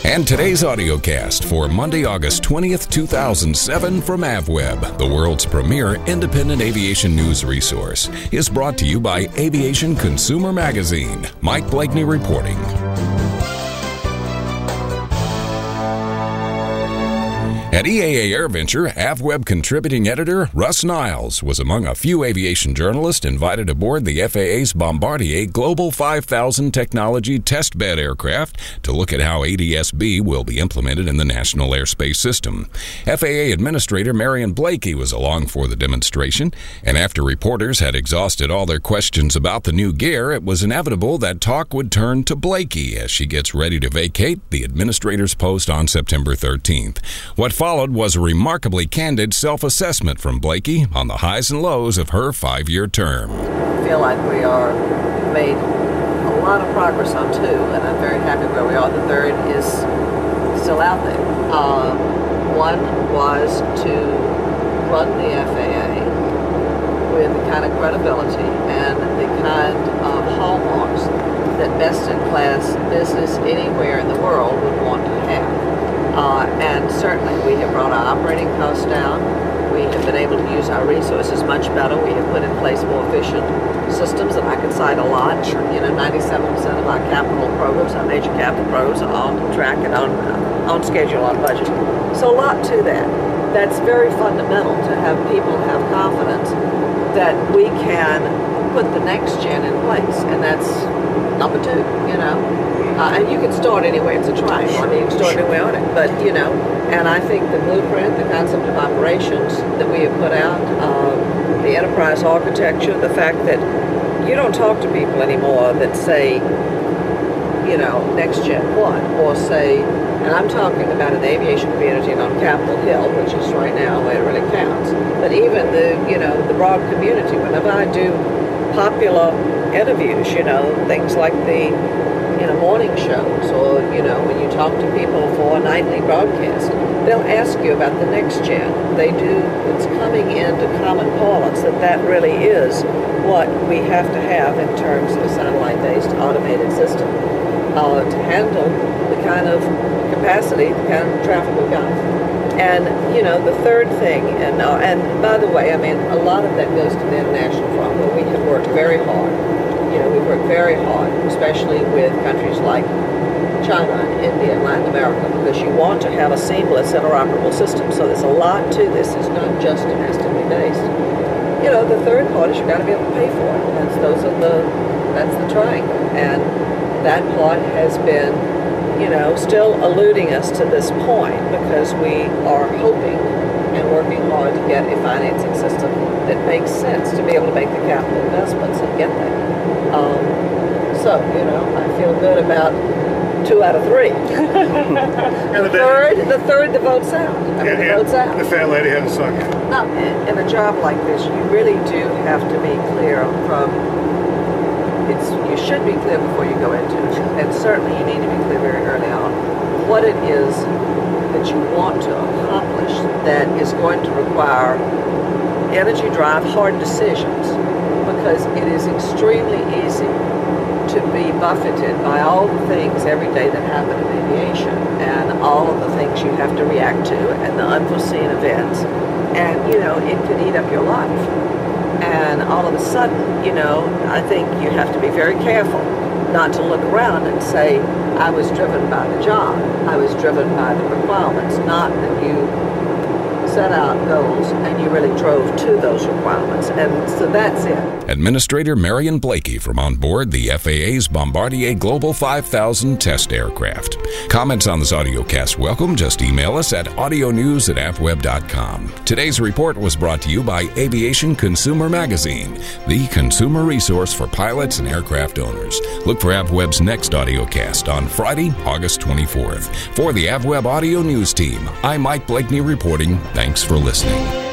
And today's audiocast for Monday, August 20th, 2007 from AvWeb, the world's premier independent aviation news resource, is brought to you by Aviation Consumer Magazine. Mike Blakeney reporting. At EAA AirVenture, AvWeb contributing editor Russ Niles was among a few aviation journalists invited aboard the FAA's Bombardier Global 5000 technology testbed aircraft to look at how ADS-B will be implemented in the National Airspace System. FAA Administrator Marion Blakey was along for the demonstration, and after reporters had exhausted all their questions about the new gear, it was inevitable that talk would turn to Blakey as she gets ready to vacate the administrator's post on September 13th. What followed was a remarkably candid self-assessment from Blakey on the highs and lows of her 5-year term. I feel like we made a lot of progress on 2, and I'm very happy where we are. The third is still out there. One was to run the FAA with the kind of credibility and the kind of hallmarks that best-in-class business anywhere in the world would want to have. And certainly we have brought our operating costs down. We have been able to use our resources much better. We have put in place more efficient systems, and I could cite a lot. 97% of our capital programs, our major capital programs, are on track and on schedule, on budget. So a lot to that. That's very fundamental to have people have confidence that we can put the next gen in place, and that's number 2, and you can start anywhere. It's a triangle. I mean, you can start anywhere on it. But, and I think the blueprint, the concept of operations that we have put out, the enterprise architecture, the fact that you don't talk to people anymore that say, next gen 1, or say, and I'm talking about in the aviation community and on Capitol Hill, which is right now where it really counts. But even the broad community, whenever I do popular interviews, things like the morning shows, or when you talk to people for a nightly broadcast, they'll ask you about the next gen. It's coming into common parlance that really is what we have to have in terms of a satellite-based automated system to handle the kind of capacity, the kind of traffic we've got. And the third thing, and by the way, a lot of that goes to the international front, where we have worked very hard. We work very hard, especially with countries like China and India and Latin America, because you want to have a seamless, interoperable system. So there's a lot to this. It's not just domestically based. The third part is you've got to be able to pay for it. That's the triangle. And that part has been, still eluding us to this point, because we are hoping and working hard to get a financing system that makes sense to be able to make the capital investments and get there. I feel good about 2 out of 3. The third, the vote's out. The vote's out. The fat lady hadn't sung it. No, in a job like this, you really do have to be clear you should be clear before you go into it. And certainly you need to be clear very early on what it is that you want to accomplish that is going to require energy drive, hard decisions, because it is extremely easy to be buffeted by all the things every day that happen in aviation, and all of the things you have to react to, and the unforeseen events, and it could eat up your life. And all of a sudden, I think you have to be very careful not to look around and say, I was driven by the job, I was driven by the requirements, not that you set out goals and you really drove to those requirements. And so that's it. Administrator Marion Blakey from on board the FAA's Bombardier Global 5000 test aircraft. Comments on this audiocast welcome. Just email us at audionews@avweb.com. Today's report was brought to you by Aviation Consumer Magazine, the consumer resource for pilots and aircraft owners. Look for AvWeb's next audiocast on Friday, August 24th. For the AvWeb Audio News Team, I'm Mike Blakeney reporting. Thanks for listening.